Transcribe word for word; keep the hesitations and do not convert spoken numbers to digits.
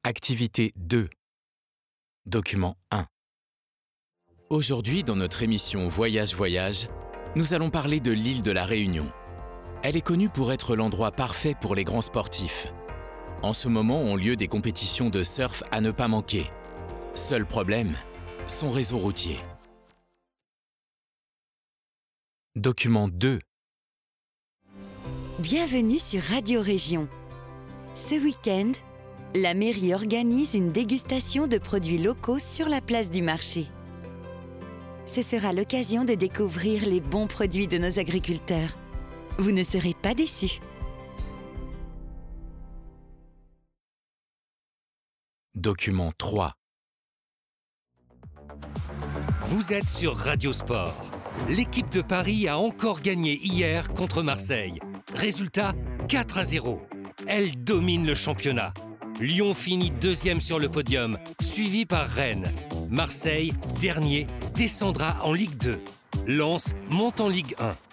Activité deux. Document un. Aujourd'hui, dans notre émission Voyage Voyage, nous allons parler de l'île de la Réunion. Elle est connue pour être l'endroit parfait pour les grands sportifs. En ce moment ont lieu des compétitions de surf à ne pas manquer. Seul problème, son réseau routier. Document deux. Bienvenue sur Radio Région. Ce week-end, la mairie organise une dégustation de produits locaux sur la place du marché. Ce sera l'occasion de découvrir les bons produits de nos agriculteurs. Vous ne serez pas déçus. Document trois. Vous êtes sur Radio Sport. L'équipe de Paris a encore gagné hier contre Marseille. Résultat, quatre à zéro. Elle domine le championnat. Lyon finit deuxième sur le podium, suivi par Rennes. Marseille, dernier, descendra en Ligue deux. Lens monte en Ligue un.